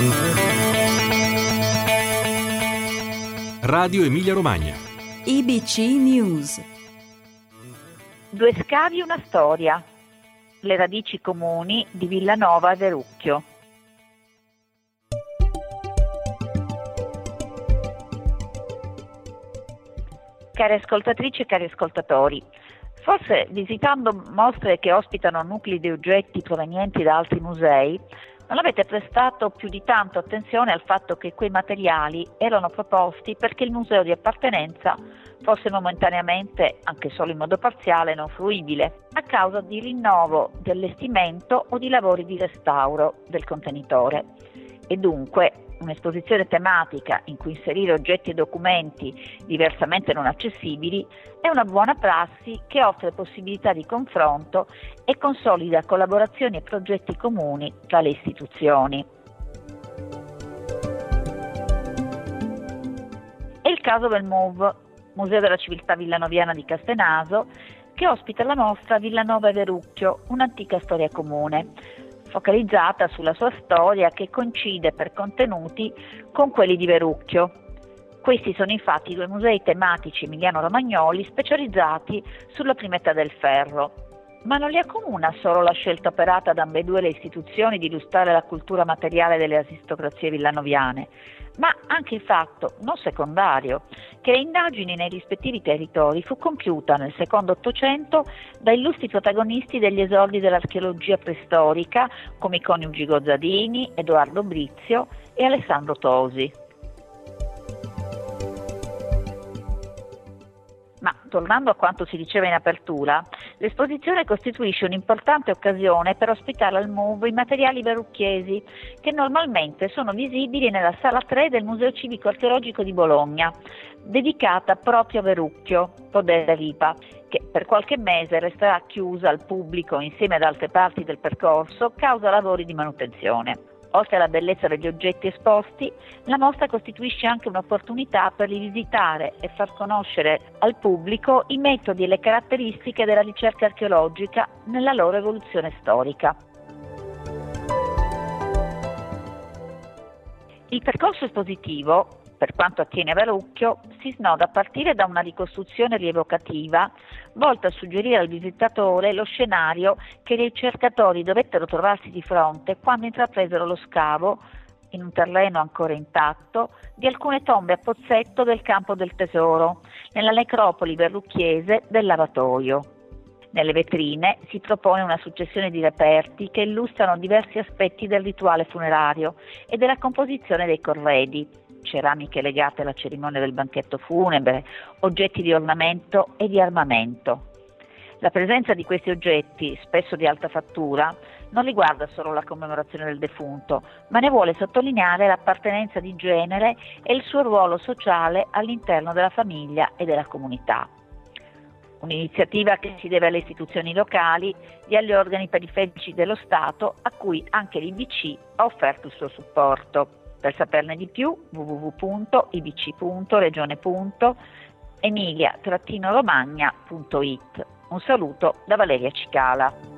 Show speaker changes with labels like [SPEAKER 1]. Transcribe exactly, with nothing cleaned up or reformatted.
[SPEAKER 1] Radio Emilia Romagna.
[SPEAKER 2] I B C News.
[SPEAKER 3] Due scavi, una storia. Le radici comuni di Villanova e Verrucchio. Cari ascoltatrici e cari ascoltatori, forse visitando mostre che ospitano nuclei di oggetti provenienti da altri musei, non avete prestato più di tanto attenzione al fatto che quei materiali erano proposti perché il museo di appartenenza fosse momentaneamente, anche solo in modo parziale, non fruibile, a causa di rinnovo di allestimento o di lavori di restauro del contenitore. E dunque un'esposizione tematica in cui inserire oggetti e documenti diversamente non accessibili è una buona prassi che offre possibilità di confronto e consolida collaborazioni e progetti comuni tra le istituzioni. È il caso del M U V, Museo della Civiltà Villanoviana di Castenaso, che ospita la mostra Villanova e Verrucchio, un'antica storia comune, focalizzata sulla sua storia che coincide per contenuti con quelli di Verrucchio. Questi sono infatti due musei tematici emiliano-romagnoli specializzati sulla prima età del ferro. Ma non li accomuna solo la scelta operata da ambedue le istituzioni di illustrare la cultura materiale delle aristocrazie villanoviane, ma anche il fatto, non secondario, che le indagini nei rispettivi territori fu compiuta nel secondo Ottocento da illustri protagonisti degli esordi dell'archeologia preistorica come i coniugi Gozzadini, Edoardo Brizio e Alessandro Tosi. Ma tornando a quanto si diceva in apertura, l'esposizione costituisce un'importante occasione per ospitare al M U V i materiali verrucchiesi che normalmente sono visibili nella sala tre del Museo Civico Archeologico di Bologna, dedicata proprio a Verrucchio, Podere Ripa, che per qualche mese resterà chiusa al pubblico insieme ad altre parti del percorso causa lavori di manutenzione. Oltre alla bellezza degli oggetti esposti, la mostra costituisce anche un'opportunità per rivisitare e far conoscere al pubblico i metodi e le caratteristiche della ricerca archeologica nella loro evoluzione storica. Il percorso espositivo, per quanto attiene a Verrucchio, si snoda a partire da una ricostruzione rievocativa volta a suggerire al visitatore lo scenario che i ricercatori dovettero trovarsi di fronte quando intrapresero lo scavo, in un terreno ancora intatto, di alcune tombe a pozzetto del Campo del Tesoro, nella necropoli verrucchiese del Lavatoio. Nelle vetrine si propone una successione di reperti che illustrano diversi aspetti del rituale funerario e della composizione dei corredi, ceramiche legate alla cerimonia del banchetto funebre, oggetti di ornamento e di armamento. La presenza di questi oggetti, spesso di alta fattura, non riguarda solo la commemorazione del defunto, ma ne vuole sottolineare l'appartenenza di genere e il suo ruolo sociale all'interno della famiglia e della comunità. Un'iniziativa che si deve alle istituzioni locali e agli organi periferici dello Stato a cui anche l'I B C ha offerto il suo supporto. Per saperne di più, w w w punto i b c punto regione punto emilia romagna punto it. Un saluto da Valeria Cicala.